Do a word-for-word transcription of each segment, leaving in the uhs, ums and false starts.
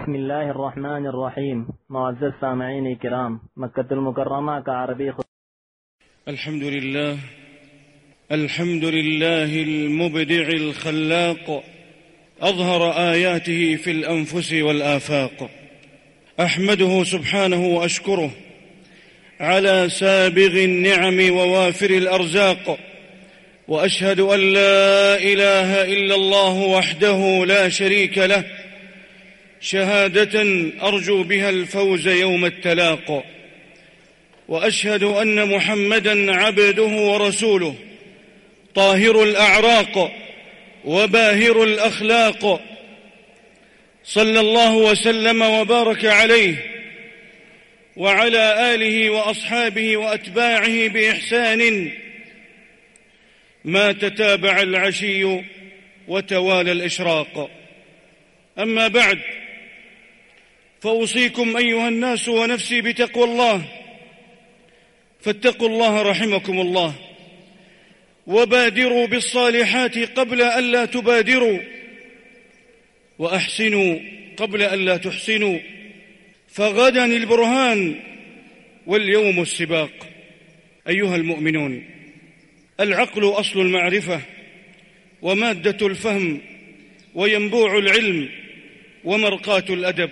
بسم الله الرحمن الرحيم. معزز سامعين الكرام، مكة المكرمة كعربي خ... الحمد لله الحمد لله المبدع الخلاق، أظهر آياته في الأنفس والآفاق. أحمده سبحانه وأشكره على سابغ النعم ووافر الأرزاق، وأشهد أن لا إله إلا الله وحده لا شريك له، شهادة أرجو بها الفوز يوم التلاق. وأشهد أن محمدًا عبده ورسوله، طاهر الأعراق وباهر الأخلاق، صلى الله وسلم وبارك عليه وعلى آله وأصحابه وأتباعه بإحسان ما تتابع العشي وتوالى الإشراق. أما بعد، فأوصيكم أيها الناس ونفسي بتقوى الله، فاتقوا الله رحمكم الله، وبادروا بالصالحات قبل أن لا تبادروا، وأحسنوا قبل أن لا تحسنوا، فغدا البرهان واليوم السباق. أيها المؤمنون، العقل أصل المعرفة ومادة الفهم وينبوع العلم ومرقاة الأدب،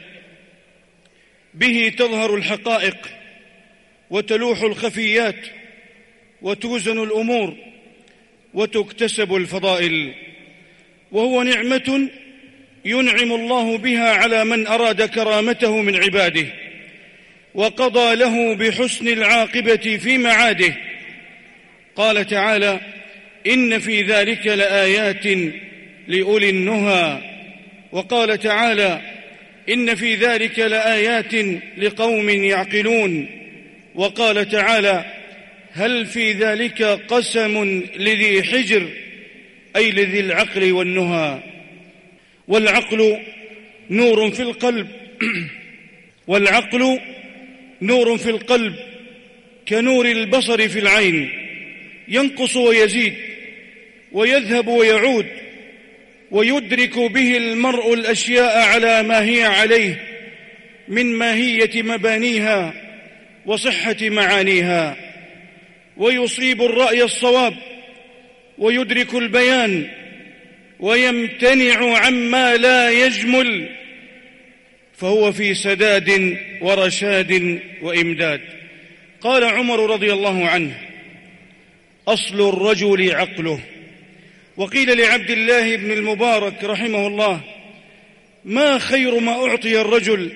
به تظهر الحقائق وتلوح الخفيات وتوزن الأمور وتكتسب الفضائل، وهو نعمة ينعم الله بها على من أراد كرامته من عباده، وقضى له بحسن العاقبة في معاده. قال تعالى: إن في ذلك لآيات لأولي النهى. وقال تعالى: إن في ذلك لآيات لقوم يعقلون. وقال تعالى: هل في ذلك قسم لذي حجر، أي لذي العقل والنهى. والعقل نور في القلب والعقل نور في القلب كنور البصر في العين، ينقص ويزيد ويذهب ويعود، ويدرك به المرء الأشياء على ما هي عليه من ماهية مبانيها وصحة معانيها، ويصيب الرأي الصواب، ويدرك البيان، ويمتنع عما لا يجمل، فهو في سداد ورشاد وإمداد. قال عمر رضي الله عنه: أصل الرجل عقله. وقيل لعبد الله بن المبارك رحمه الله: ما خير ما أعطي الرجل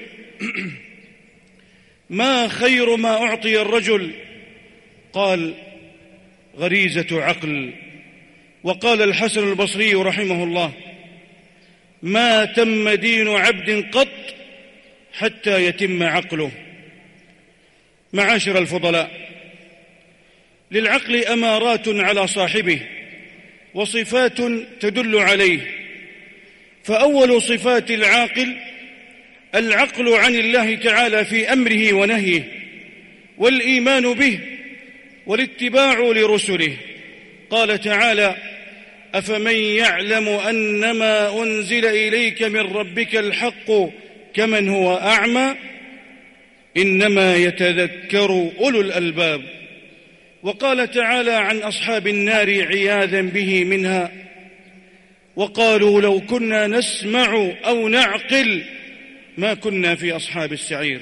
ما خير ما أعطي الرجل؟ قال: غريزة عقل. وقال الحسن البصري رحمه الله: ما تم دين عبد قط حتى يتم عقله. معاشر الفضلاء، للعقل أمارات على صاحبه وصفات تدل عليه. فأول صفات العاقل العقل عن الله تعالى في أمره ونهيه، والإيمان به، والاتباع لرسله. قال تعالى: أفمن يعلم أنما أنزل إليك من ربك الحق كمن هو أعمى إنما يتذكر أولو الألباب. وقال تعالى عن أصحاب النار عياذا به منها: وقالوا لو كنا نسمع أو نعقل ما كنا في أصحاب السعير.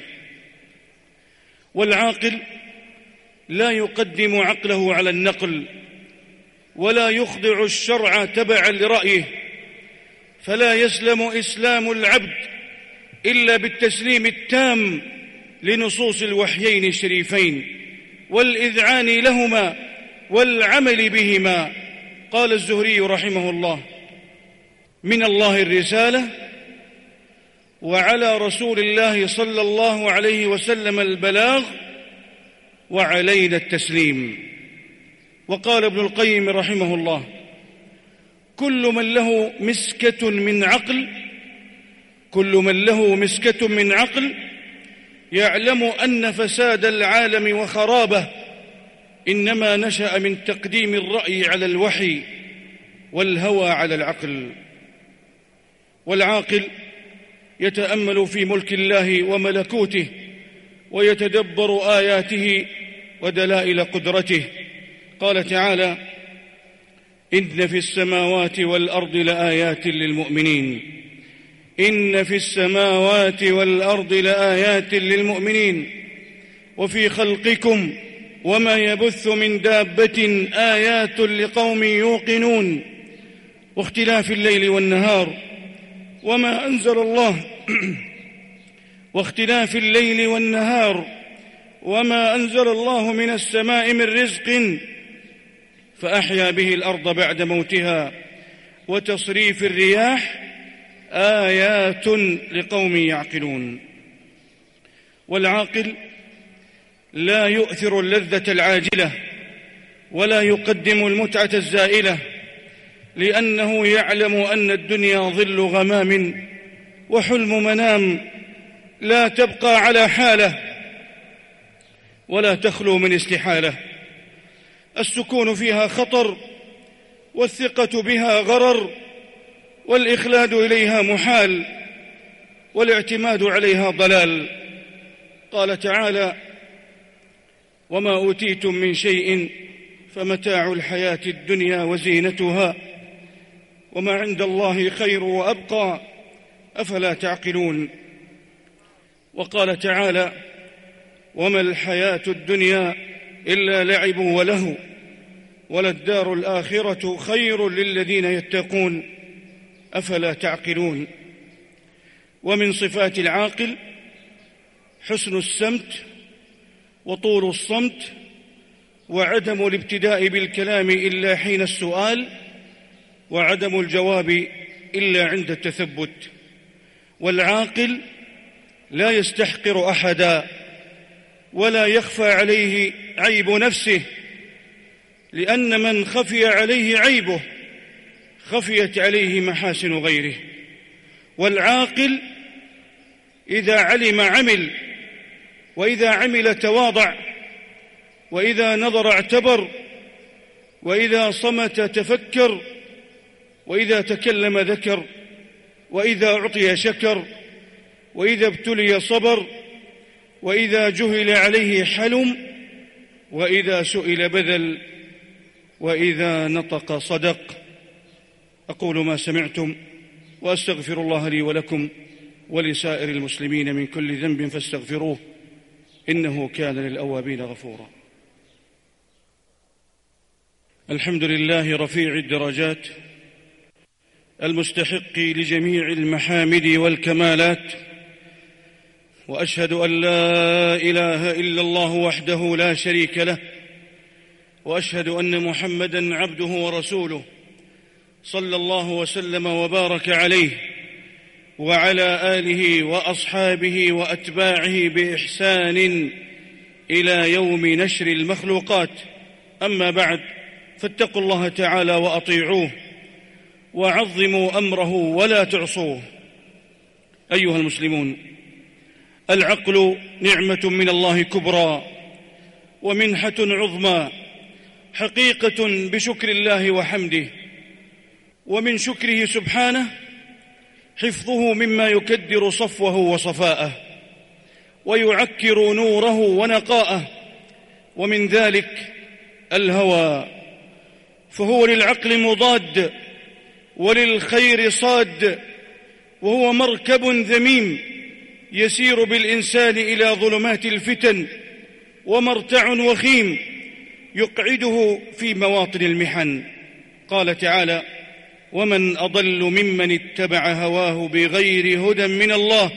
والعاقل لا يقدم عقله على النقل، ولا يخضع الشرع تبعا لرأيه، فلا يسلم إسلام العبد إلا بالتسليم التام لنصوص الوحيين الشريفين والإذعان لهما والعمل بهما. قال الزهري رحمه الله: من الله الرسالة، وعلى رسول الله صلى الله عليه وسلم البلاغ، وعلينا التسليم. وقال ابن القيم رحمه الله: كل من له مسكة من عقل كل من له مسكة من عقل يعلم أن فساد العالم وخرابه إنما نشأ من تقديم الرأي على الوحي والهوى على العقل. والعاقل يتأمل في ملك الله وملكوته ويتدبر آياته ودلائل قدرته. قال تعالى: إن في السماوات والأرض لآيات للمؤمنين إن في السماوات والأرض لآيات للمؤمنين وفي خلقكم وما يبث من دابة آيات لقوم يوقنون واختلاف الليل والنهار وما أنزل الله واختلاف الليل والنهار وما أنزل الله من السماء من رزق فأحيا به الأرض بعد موتها وتصريف الرياح آيات لقوم يعقلون. والعاقل لا يؤثر اللذة العاجلة ولا يقدم المتعة الزائلة، لأنه يعلم أن الدنيا ظل غمام وحلم منام، لا تبقى على حالة ولا تخلو من استحالة. السكون فيها خطر والثقة بها غرر والإخلاد إليها محال والاعتماد عليها ضلال. قال تعالى: وما أوتيتم من شيء فمتاع الحياة الدنيا وزينتها وما عند الله خير وأبقى أفلا تعقلون. وقال تعالى: وما الحياة الدنيا إلا لعب ولهو وللدار الآخرة خير للذين يتقون أفلا تعقلون. ومن صفات العاقل حسن السمت وطول الصمت وعدم الابتداء بالكلام إلا حين السؤال وعدم الجواب إلا عند التثبت. والعاقل لا يستحقر أحدا ولا يخفى عليه عيب نفسه، لأن من خفي عليه عيبه خفيت عليه محاسن غيره. والعاقل إذا علم عمل، وإذا عمل تواضع، وإذا نظر اعتبر، وإذا صمت تفكر، وإذا تكلم ذكر، وإذا أعطي شكر، وإذا ابتلي صبر، وإذا جهل عليه حلم، وإذا سئل بذل، وإذا نطق صدق. أقول ما سمعتم وأستغفر الله لي ولكم ولسائر المسلمين من كل ذنب فاستغفروه إنه كان للأوابين غفورا. الحمد لله رفيع الدرجات المستحق لجميع المحامد والكمالات، وأشهد أن لا إله إلا الله وحده لا شريك له، وأشهد أن محمدًا عبده ورسوله صلى الله وسلم وبارك عليه وعلى آله وأصحابه وأتباعه بإحسان إلى يوم نشر المخلوقات. أما بعد، فاتقوا الله تعالى وأطيعوه وعظموا أمره ولا تعصوه. أيها المسلمون، العقل نعمة من الله كبرى ومنحة عظمى، حقيقة بشكر الله وحمده. ومن شكره سبحانه حفظه مما يكدر صفوه وصفاءه ويعكر نوره ونقاءه، ومن ذلك الهوى، فهو للعقل مضاد وللخير صاد، وهو مركب ذميم يسير بالإنسان إلى ظلمات الفتن، ومرتع وخيم يقعده في مواطن المحن. قال تعالى: ومن أضل ممن اتبع هواه بغير هدى من الله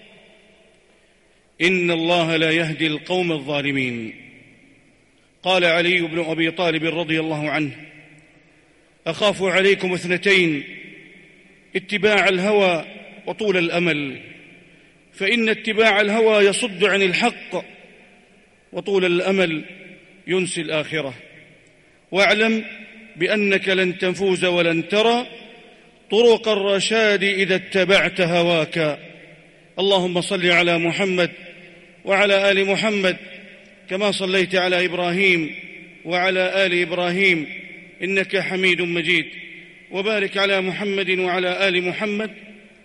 إن الله لا يهدي القوم الظالمين. قال علي بن أبي طالب رضي الله عنه: أخاف عليكم اثنتين، اتباع الهوى وطول الأمل، فإن اتباع الهوى يصد عن الحق، وطول الأمل ينسي الآخرة. واعلم بأنك لن تفوز ولن ترى طرق الرشاد إذا اتبعت هواك. اللهم صل على محمد وعلى آل محمد كما صليت على إبراهيم وعلى آل إبراهيم إنك حميد مجيد، وبارك على محمد وعلى آل محمد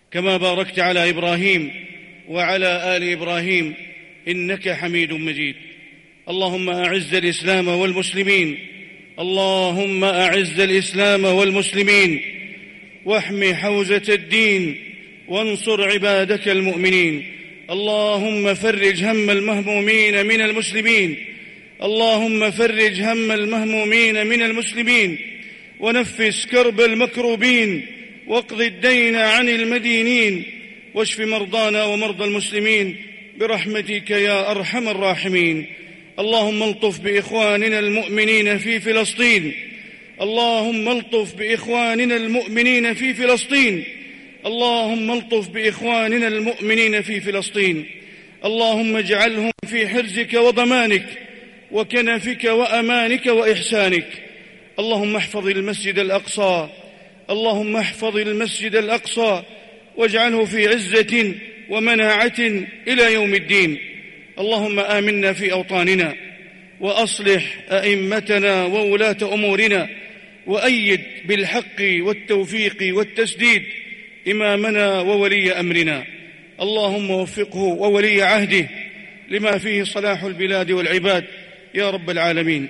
كما باركت على إبراهيم وعلى آل إبراهيم إنك حميد مجيد. اللهم أعز الإسلام والمسلمين اللهم أعز الإسلام والمسلمين واحم حوزة الدين وانصر عبادك المؤمنين. اللهم فرج هم المهمومين من المسلمين اللهم فرج هم المهمومين من المسلمين ونفس كرب المكروبين واقض الدين عن المدينين واشف مرضانا ومرضى المسلمين برحمتك يا أرحم الراحمين. اللهم الطف بإخواننا المؤمنين في فلسطين اللهم الطف بإخواننا المؤمنين في فلسطين اللهم الطف بإخواننا المؤمنين في فلسطين. اللهم اجعلهم في حرزك وضمانك وكنفك وأمانك وإحسانك. اللهم احفظ المسجد الأقصى اللهم احفظ المسجد الأقصى واجعله في عزة ومناعة إلى يوم الدين. اللهم آمنا في أوطاننا وأصلح أئمتنا وولاة أمورنا وأيد بالحق والتوفيق والتسديد إمامنا وولي أمرنا. اللهم وفقه وولي عهده لما فيه صلاح البلاد والعباد يا رب العالمين.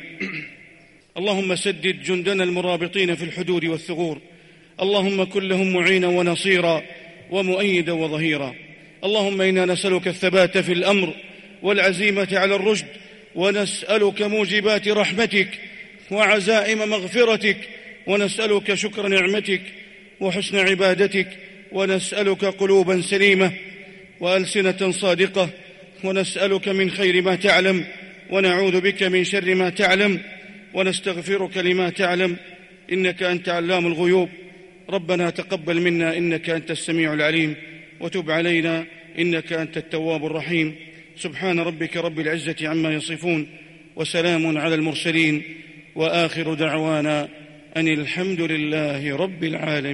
اللهم سدد جندنا المرابطين في الحدود والثغور. اللهم كن لهم معينا ونصيرا ومؤيدا وظهيرا. اللهم إنا نسألك الثبات في الأمر والعزيمة على الرشد ونسألك موجبات رحمتك وعزائم مغفرتك ونسألك شكر نعمتك وحسن عبادتك ونسألك قلوبا سليمة وألسنة صادقة ونسألك من خير ما تعلم ونعوذ بك من شر ما تعلم ونستغفرك لما تعلم إنك أنت علام الغيوب. ربنا تقبل منا إنك أنت السميع العليم وتب علينا إنك أنت التواب الرحيم. سبحان ربك رب العزة عما يصفون وسلام على المرسلين وآخر دعوانا أن الحمد لله رب العالمين.